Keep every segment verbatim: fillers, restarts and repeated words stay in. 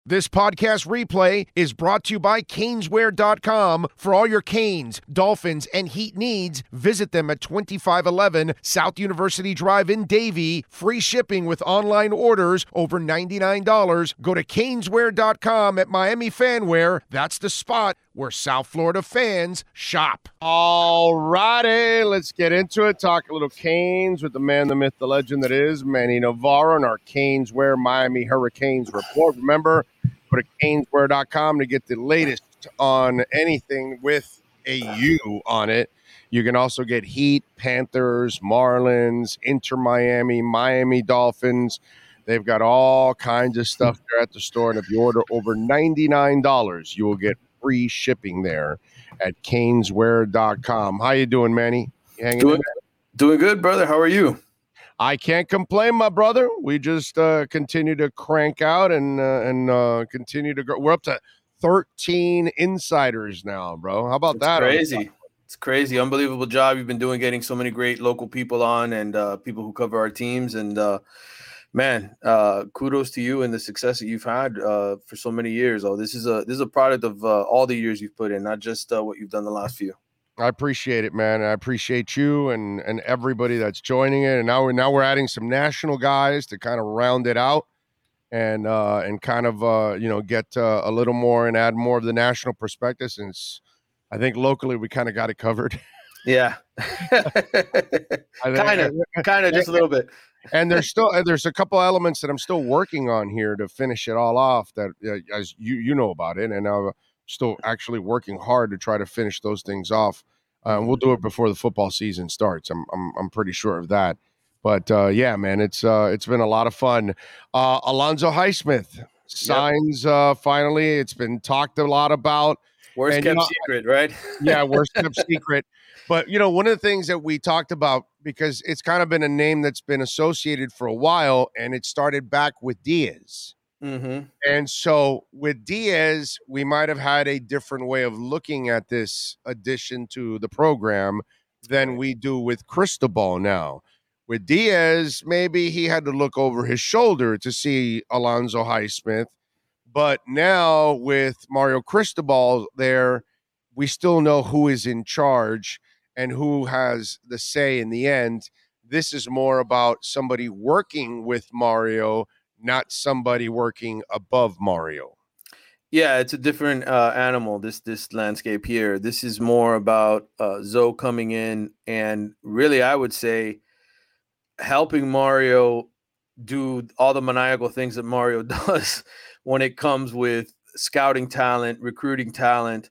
This podcast replay is brought to you by Caneswear dot com. For all your Canes, Dolphins, and Heat needs, visit them at twenty-five eleven South University Drive in Davie. Free shipping with online orders over ninety-nine dollars. Go to Caneswear dot com at Miami Fanwear. That's the spot where South Florida fans shop. All righty, let's get into it. Talk a little Canes with the man, the myth, the legend that is Manny Navarro and our Caneswear Miami Hurricanes report. Remember, go to Caneswear dot com to get the latest on anything with a U on it. You can also get Heat, Panthers, Marlins, Inter Miami, Miami Dolphins. They've got all kinds of stuff there at the store. And if you order over ninety-nine dollars, you will get free shipping there at Caneswear dot com. How you doing, Manny? You hanging doing, in? doing good, brother. How are you? I can't complain, my brother. We just uh, continue to crank out and uh, and uh, continue to grow. We're up to thirteen insiders now, bro. How about it's that? Crazy. It's crazy. Unbelievable job you've been doing getting so many great local people on and uh, people who cover our teams. And, uh, man, uh, kudos to you and the success that you've had uh, for so many years. Oh, this is a this is a product of uh, all the years you've put in, not just uh, what you've done the last few. I appreciate it, man. I appreciate you and and everybody that's joining it. And now we're now we're adding some national guys to kind of round it out and uh, and kind of uh, you know get uh, a little more and add more of the national perspective. Since I think locally we kind of got it covered. Yeah, kind of, kind of, just a little bit. And there's still there's a couple elements that I'm still working on here to finish it all off. That uh, as you you know about it, and I'm still actually working hard to try to finish those things off. Uh, and we'll do it before the football season starts. I'm I'm I'm pretty sure of that. But uh, yeah, man, it's uh, it's been a lot of fun. Uh, Alonzo Highsmith signs yep. uh, finally. It's been talked a lot about. Worst and, kept you know, secret, right? Yeah, worst kept secret. But, you know, one of the things that we talked about, because it's kind of been a name that's been associated for a while, and it started back with Diaz. Mm-hmm. And so with Diaz, we might have had a different way of looking at this addition to the program than we do with Cristobal now. With Diaz, maybe he had to look over his shoulder to see Alonzo Highsmith. But now with Mario Cristobal there, we still know who is in charge and who has the say in the end. This is more about somebody working with Mario, not somebody working above Mario. Yeah, it's a different uh, animal, this this landscape here. This is more about uh, Zoe coming in and really, I would say, helping Mario do all the maniacal things that Mario does when it comes with scouting talent, recruiting talent,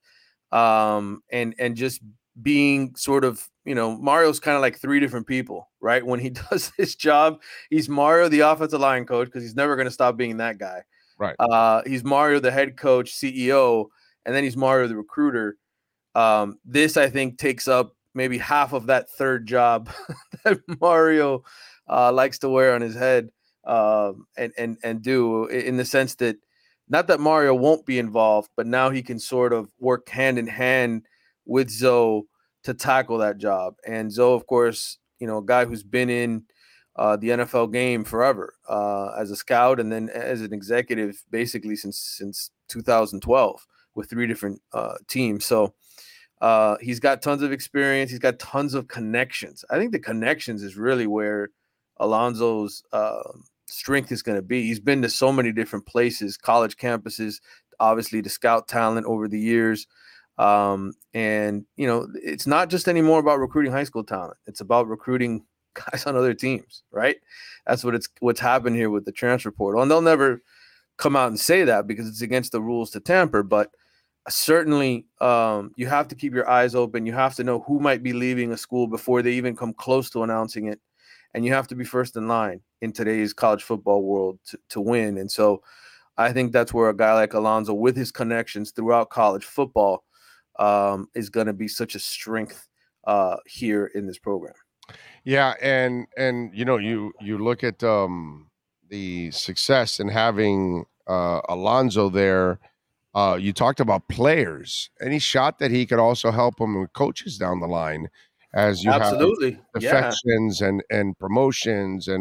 um, and and just being sort of, you know, Mario's kind of like three different people, right? When he does his job, he's Mario, the offensive line coach, because he's never going to stop being that guy. Right. Uh, he's Mario, the head coach, C E O, and then he's Mario, the recruiter. Um, this, I think, takes up maybe half of that third job that Mario uh, likes to wear on his head um, and and and do, in the sense that not that Mario won't be involved, but now he can sort of work hand in hand with Zoe to tackle that job. And Zoe, of course, you know, a guy who's been in uh, the N F L game forever uh, as a scout and then as an executive basically since since two thousand twelve with three different uh, teams. So uh, he's got tons of experience. He's got tons of connections. I think the connections is really where Alonzo's uh, strength is going to be. He's been to so many different places, college campuses, obviously to scout talent over the years. Um, and, you know, it's not just anymore about recruiting high school talent. It's about recruiting guys on other teams, right? That's what it's what's happened here with the transfer portal. And they'll never come out and say that because it's against the rules to tamper. But certainly um, you have to keep your eyes open. You have to know who might be leaving a school before they even come close to announcing it. And you have to be first in line in today's college football world to, to win. And so I think that's where a guy like Alonzo, with his connections throughout college football, um, is going to be such a strength uh, here in this program. Yeah, and and you know, you you look at um, the success in having uh, Alonzo there. Uh, you talked about players. Any shot that he could also help him with coaches down the line, as you Absolutely. have defections yeah. and and promotions, and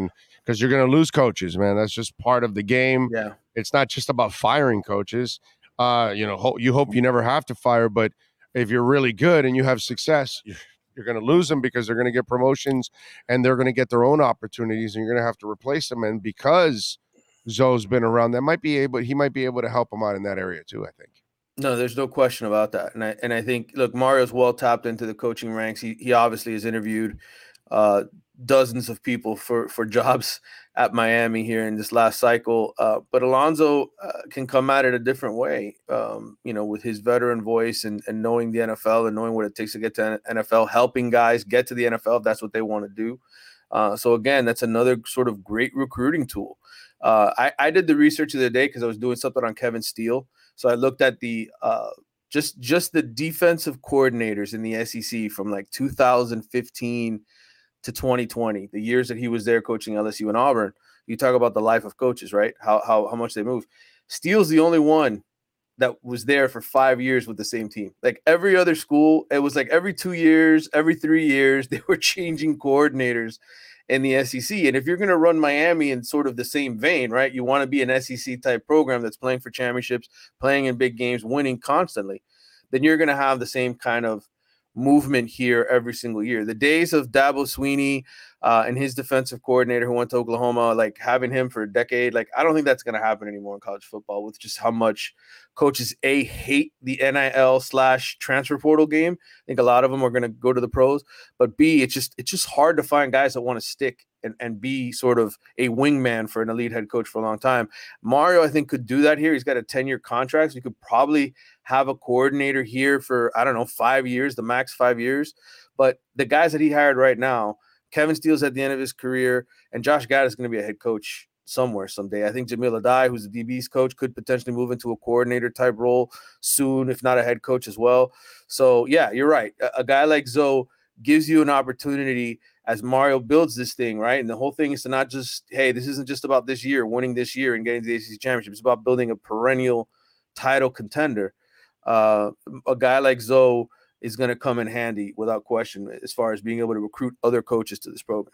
because you're going to lose coaches, man. That's just part of the game. Yeah. It's not just about firing coaches. Uh, you know, ho- you hope you never have to fire, but if you're really good and you have success, you're, you're going to lose them because they're going to get promotions and they're going to get their own opportunities, and you're going to have to replace them. And because Zoe's been around, that might be able, he might be able to help him out in that area too, I think. No, there's no question about that. And I and I think, look, Mario's well tapped into the coaching ranks. He he obviously has interviewed uh, dozens of people for for jobs at Miami here in this last cycle. Uh, but Alonzo uh, can come at it a different way, um, you know, with his veteran voice and, and knowing the N F L and knowing what it takes to get to N F L, helping guys get to the N F L if that's what they want to do. Uh, so, again, that's another sort of great recruiting tool. Uh, I, I did the research the other day because I was doing something on Kevin Steele. So I looked at the uh, just just the defensive coordinators in the S E C from like two thousand fifteen to twenty twenty, the years that he was there coaching L S U and Auburn. You talk about the life of coaches, right? How how how much they move. Steele's the only one that was there for five years with the same team. Like every other school, it was like every two years, every three years, they were changing coordinators in the S E C. And if you're going to run Miami in sort of the same vein, right, you want to be an S E C type program that's playing for championships, playing in big games, winning constantly, then you're going to have the same kind of movement here every single year. The days of Dabo Swinney uh, and his defensive coordinator who went to Oklahoma, like having him for a decade, like I don't think that's going to happen anymore in college football with just how much coaches A hate the N I L slash transfer portal game. I think a lot of them are going to go to the pros, but B, it's just it's just hard to find guys that want to stick and, and be sort of a wingman for an elite head coach for a long time. Mario, I think, could do that here. He's got a ten-year contract, so you could probably have a coordinator here for, I don't know, five years, the max five years. But the guys that he hired right now, Kevin Steele's at the end of his career, and Josh Gad is going to be a head coach somewhere someday. I think Jamil Adai, who's the D B's coach, could potentially move into a coordinator type role soon, if not a head coach as well. So, yeah, you're right. A, a guy like Zoe gives you an opportunity as Mario builds this thing, right? And the whole thing is to not just, hey, this isn't just about this year, winning this year and getting to the A C C championship. It's about building a perennial title contender. Uh, a guy like Zoe is going to come in handy without question as far as being able to recruit other coaches to this program.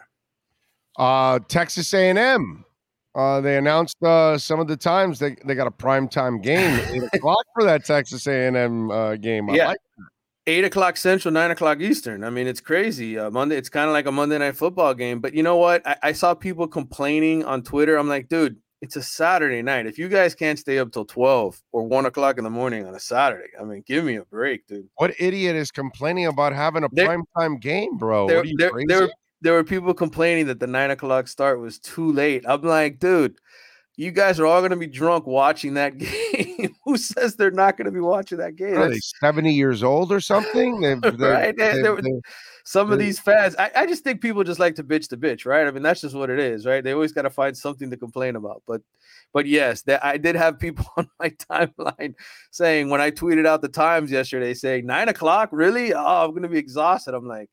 Uh, Texas A and M. Uh, they announced uh, some of the times they, they got a primetime game, eight o'clock for that Texas A and M uh, game. I yeah. like that. Eight o'clock Central, nine o'clock Eastern. I mean, it's crazy. Uh, Monday, it's kind of like a Monday Night Football game. But you know what? I, I saw people complaining on Twitter. I'm like, dude, it's a Saturday night. If you guys can't stay up till twelve or one o'clock in the morning on a Saturday, I mean, give me a break, dude. What idiot is complaining about having a there, primetime game, bro? There, what are you there, crazy? There, there were people complaining that the nine o'clock start was too late. I'm like, dude, you guys are all going to be drunk watching that game. Who says they're not going to be watching that game? Are they seventy years old or something? They've, they've, right? They, they've, they, they've, some of these fans, I, I just think people just like to bitch to bitch, right? I mean, that's just what it is, right? They always got to find something to complain about. But, but yes, that I did have people on my timeline saying when I tweeted out the times yesterday, saying nine o'clock, really? Oh, I'm going to be exhausted. I'm like,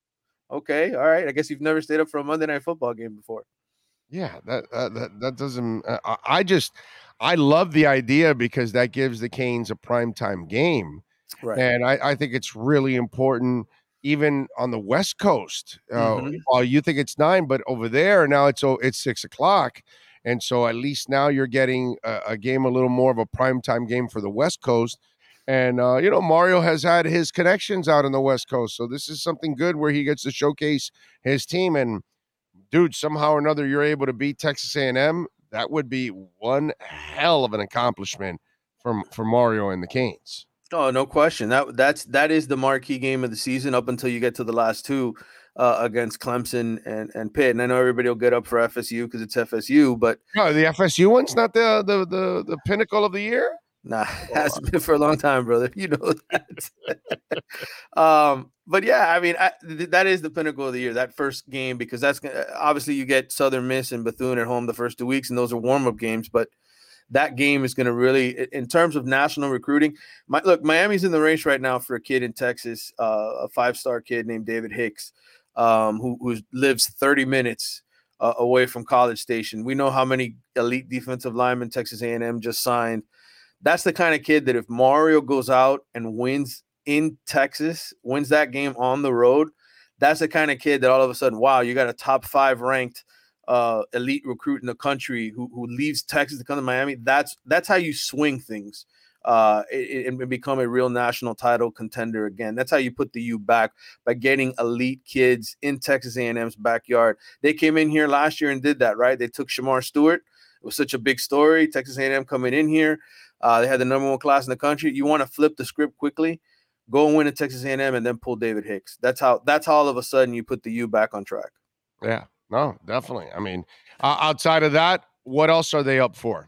okay, all right. I guess you've never stayed up for a Monday Night Football game before. Yeah, that uh, that that doesn't. Uh, I just I love the idea because that gives the Canes a primetime game, right? And I, I think it's really important, even on the West Coast. Uh, mm-hmm. Well, you think it's nine, but over there now it's oh, it's six o'clock, and so at least now you're getting a, a game a little more of a primetime game for the West Coast. And uh, you know, Mario has had his connections out on the West Coast, so this is something good where he gets to showcase his team. And dude, somehow or another, you're able to beat Texas A and M. That would be one hell of an accomplishment for, for Mario and the Canes. Oh, no question. That that's that is the marquee game of the season up until you get to the last two uh, against Clemson and, and Pitt. And I know everybody will get up for F S U because it's F S U, but no, the F S U one's not the the the, the pinnacle of the year. Nah, it has been for a long time, brother. You know that. um, but yeah, I mean, I, th- that is the pinnacle of the year, that first game, because that's obviously you get Southern Miss and Bethune at home the first two weeks, and those are warm-up games. But that game is going to really, in terms of national recruiting, my, look, Miami's in the race right now for a kid in Texas, uh, a five-star kid named David Hicks, um, who, who lives thirty minutes uh, away from College Station. We know how many elite defensive linemen Texas A and M just signed. That's the kind of kid that if Mario goes out and wins in Texas, wins that game on the road, that's the kind of kid that all of a sudden, wow, you got a top five ranked uh, elite recruit in the country who who leaves Texas to come to Miami. That's that's how you swing things uh, and, and become a real national title contender again. That's how you put the U back, by getting elite kids in Texas A and M's backyard. They came in here last year and did that, right? They took Shamar Stewart. It was such a big story. Texas A and M coming in here. Uh, they had the number one class in the country. You want to flip the script quickly, go and win at Texas A and M, and then pull David Hicks. That's how. That's how all of a sudden you put the U back on track. Yeah, no, definitely. I mean, uh, outside of that, what else are they up for?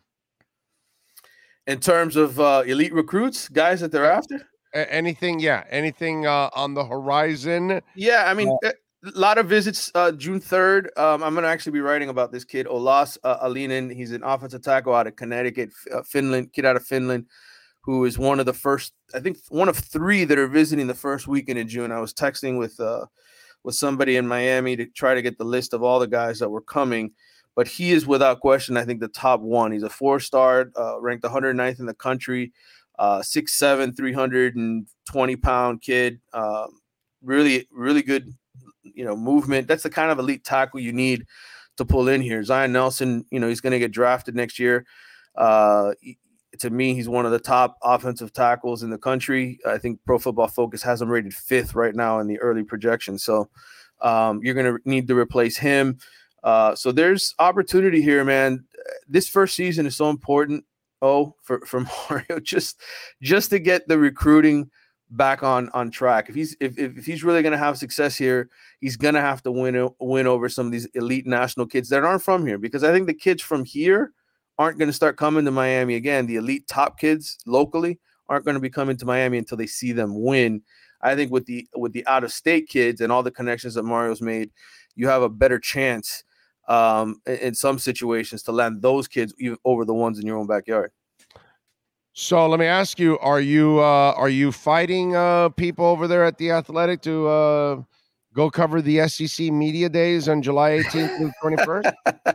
In terms of uh, elite recruits, guys that they're after? A- anything, yeah, anything uh, on the horizon? Yeah, I mean, uh, a lot of visits uh, June third. Um, I'm going to actually be writing about this kid, Olas uh, Alinen. He's an offensive tackle out of Connecticut, uh, Finland, kid out of Finland, who is one of the first, I think, one of three that are visiting the first weekend in June. I was texting with uh, with somebody in Miami to try to get the list of all the guys that were coming. But he is, without question, I think, the top one. He's a four-star, uh, ranked one hundred ninth in the country, uh, six seven, three hundred twenty pound kid. Uh, really, really good, you know, movement. That's the kind of elite tackle you need to pull in here. Zion Nelson, you know, he's going to get drafted next year. Uh, to me, he's one of the top offensive tackles in the country. I think Pro Football Focus has him rated fifth right now in the early projection. So um, you're going to need to replace him. Uh, so there's opportunity here, man. This first season is so important. Oh, for, for Mario, just just to get the recruiting back on on track. If he's if if he's really going to have success here, he's going to have to win win over some of these elite national kids that aren't from here. Because I think the kids from here aren't going to start coming to Miami again. The elite top kids locally aren't going to be coming to Miami until they see them win. I think with the with the out of state kids and all the connections that Mario's made, you have a better chance um in some situations to land those kids over the ones in your own backyard. So let me ask you, are you uh are you fighting uh people over there at the Athletic to uh go cover the S E C media days on July eighteenth to twenty-first?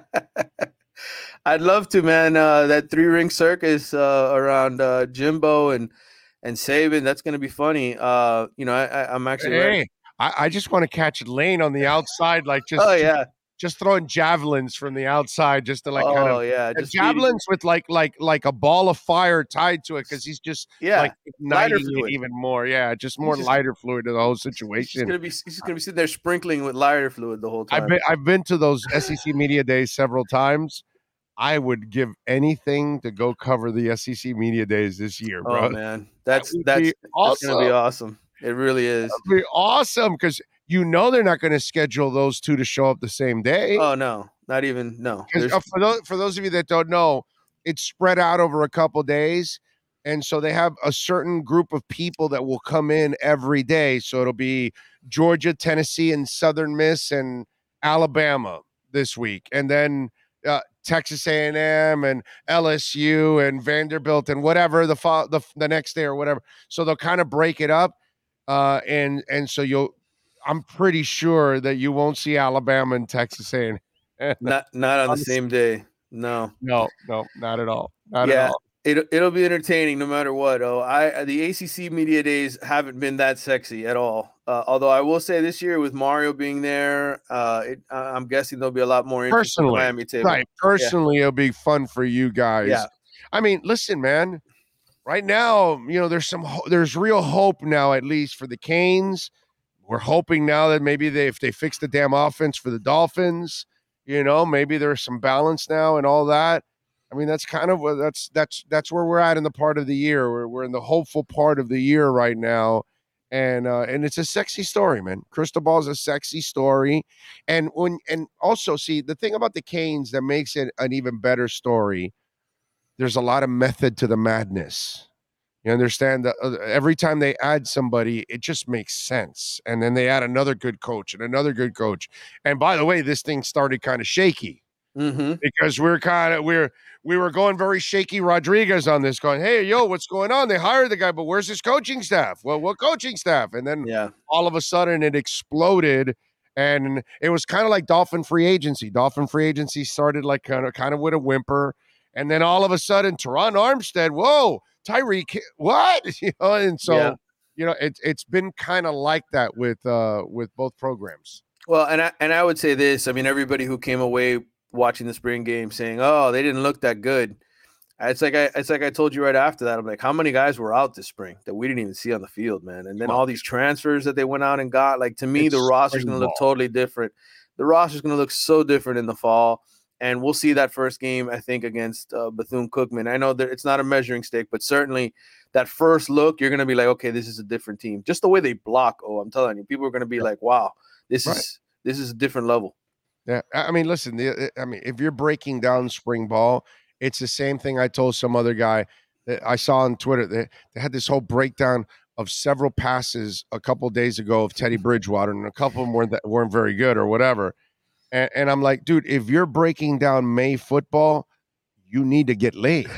I'd love to, man. Uh that three ring circus uh around uh Jimbo and and Saban, that's gonna be funny. Uh you know, I, I I'm actually hey, ready. I, I just want to catch Lane on the outside, like just oh yeah. Just throwing javelins from the outside, just to like oh, kind of yeah, just javelins with like like like a ball of fire tied to it, because he's just yeah, like igniting it even more. Yeah, just more just, lighter fluid to the whole situation. He's gonna be he's just gonna be sitting there sprinkling with lighter fluid the whole time. I've been I've been to those S E C media days several times. I would give anything to go cover the S E C media days this year, bro. Oh man, that's that that's, awesome. that's gonna be awesome. It really is. That'd be awesome, because you know they're not going to schedule those two to show up the same day. Oh no, not even no. Uh, for those for those of you that don't know, it's spread out over a couple days, and so they have a certain group of people that will come in every day. So it'll be Georgia, Tennessee, and Southern Miss, and Alabama this week, and then uh, Texas A and M and L S U and Vanderbilt and whatever the fo- the the next day or whatever. So they'll kind of break it up, uh, and and so you'll. I'm pretty sure that you won't see Alabama and Texas A and M. Not not on the same day. No, no, no, not at all. Not yeah, at all. It it'll be entertaining no matter what. Oh, I the A C C media days haven't been that sexy at all. Uh, although I will say this year with Mario being there, uh, it, I'm guessing there'll be a lot more interest personally, in the Miami table. Right, personally, yeah. It'll be fun for you guys. Yeah, I mean, listen, man. Right now, you know, there's some there's real hope now, at least for the Canes. We're hoping now that maybe they, if they fix the damn offense for the Dolphins, you know, maybe there's some balance now and all that. I mean, that's kind of what that's that's that's where we're at in the part of the year. We're we're in the hopeful part of the year right now, and uh, and it's a sexy story, man. Cristobal is a sexy story, and when and also see the thing about the Canes that makes it an even better story. There's a lot of method to the madness. You understand that uh, every time they add somebody, it just makes sense. And then they add another good coach and another good coach. And by the way, this thing started kind of shaky mm-hmm. because we're kind of we're we were going very shaky Rodriguez on this, going, hey, yo, what's going on? They hired the guy, but where's his coaching staff? Well, what coaching staff? And then yeah. all of a sudden it exploded. And it was kind of like Dolphin free agency. Dolphin free agency started like kind of kind of with a whimper. And then all of a sudden, Teron Armstead, whoa, Tyreek, what? You know, and so, yeah. you know, it's it's been kind of like that with uh, with both programs. Well, and I, and I would say this. I mean, everybody who came away watching the spring game saying, "Oh, they didn't look that good." It's like I, it's like I told you right after that. I'm like, how many guys were out this spring that we didn't even see on the field, man? And then all these transfers that they went out and got. Like, to me, It's the roster's going to look totally different. The roster's going to look so different in the fall, and we'll see that first game, I think, against uh, Bethune-Cookman. I know that it's not a measuring stick, but certainly that first look, you're going to be like, okay, this is a different team. Just the way they block. Oh, I'm telling you, people are going to be yeah. like, wow, this right. is this is a different level. Yeah, I mean, listen, the, I mean, if you're breaking down spring ball, it's the same thing I told some other guy that I saw on Twitter. They, they had this whole breakdown of several passes a couple of days ago of Teddy Bridgewater, and a couple of them weren't, that, weren't very good or whatever. And, and I'm like, dude, if you're breaking down May football, you need to get laid.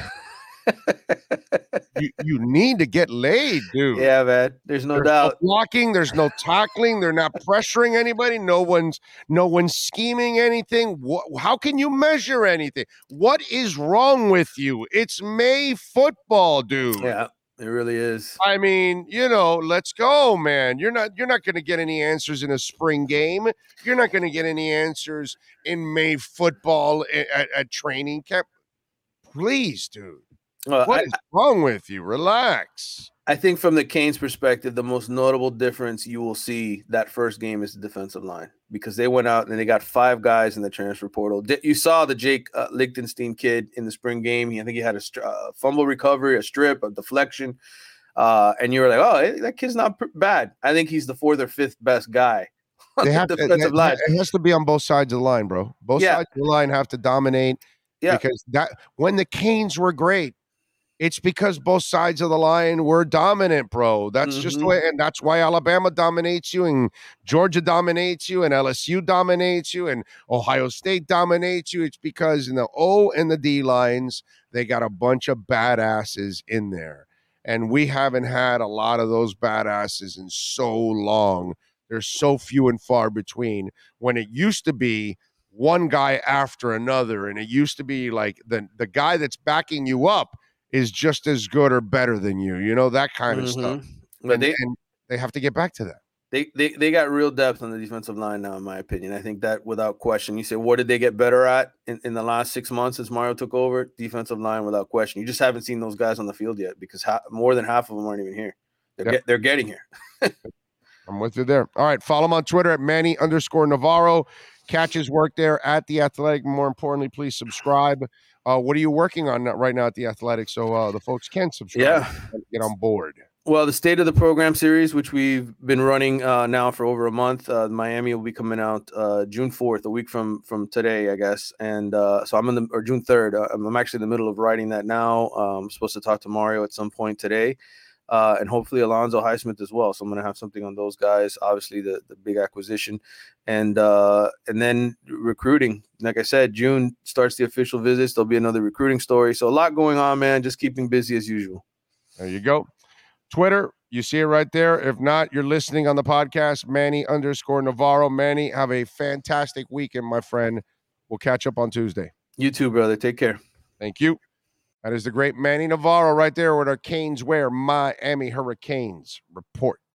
you, you need to get laid, dude. Yeah, man. There's no there's doubt. No blocking, there's no tackling. They're not pressuring anybody. No one's no one's scheming anything. What, how can you measure anything? What is wrong with you? It's May football, dude. Yeah, it really is. I mean, you know, let's go, man. You're not you're not going to get any answers in a spring game. You're not going to get any answers in May football at, at training camp. Please, dude. Well, what I, is wrong with you? Relax. I think from the Canes perspective, the most notable difference you will see that first game is the defensive line, because they went out and they got five guys in the transfer portal. You saw the Jake uh, Lichtenstein kid in the spring game. He, I think he had a uh, fumble recovery, a strip, a deflection. Uh, and you were like, oh, that kid's not bad. I think he's the fourth or fifth best guy on they the have defensive to, line. It has to be on both sides of the line, bro. Both yeah. sides of the line have to dominate. Yeah. Because that when the Canes were great, it's because both sides of the line were dominant, bro. That's mm-hmm. just the way, and that's why Alabama dominates you, and Georgia dominates you, and L S U dominates you, and Ohio State dominates you. It's because in the O and the D lines, they got a bunch of badasses in there. And we haven't had a lot of those badasses in so long. They're so few and far between. When it used to be one guy after another, and it used to be like the, the guy that's backing you up is just as good or better than you, you know, that kind of mm-hmm. stuff. But and, they, and they have to get back to that. They, they they got real depth on the defensive line now, in my opinion. I think that without question. You say, what did they get better at in, in the last six months since Mario took over? Defensive line, without question. You just haven't seen those guys on the field yet, because ha- more than half of them aren't even here. They're, yep. get, they're getting here. I'm with you there. All right, follow him on Twitter at Manny underscore Navarro. Catch his work there at The Athletic. More importantly, please subscribe. Uh, what are you working on right now at The Athletic so uh, the folks can subscribe yeah. and get on board? Well, the State of the Program series, which we've been running uh, now for over a month, uh, Miami will be coming out uh, June fourth, a week from from today, I guess. And uh, so I'm in the or June third. Uh, I'm actually in the middle of writing that now. Um, I'm supposed to talk to Mario at some point today. Uh, and hopefully Alonzo Highsmith as well. So I'm going to have something on those guys, obviously the, the big acquisition. And uh, and then recruiting. Like I said, June starts the official visits. There'll be another recruiting story. So a lot going on, man. Just keeping busy as usual. There you go. Twitter, you see it right there. If not, you're listening on the podcast, Manny underscore Navarro. Manny, have a fantastic weekend, my friend. We'll catch up on Tuesday. You too, brother. Take care. Thank you. That is the great Manny Navarro right there with our Canes Wear Miami Hurricanes report.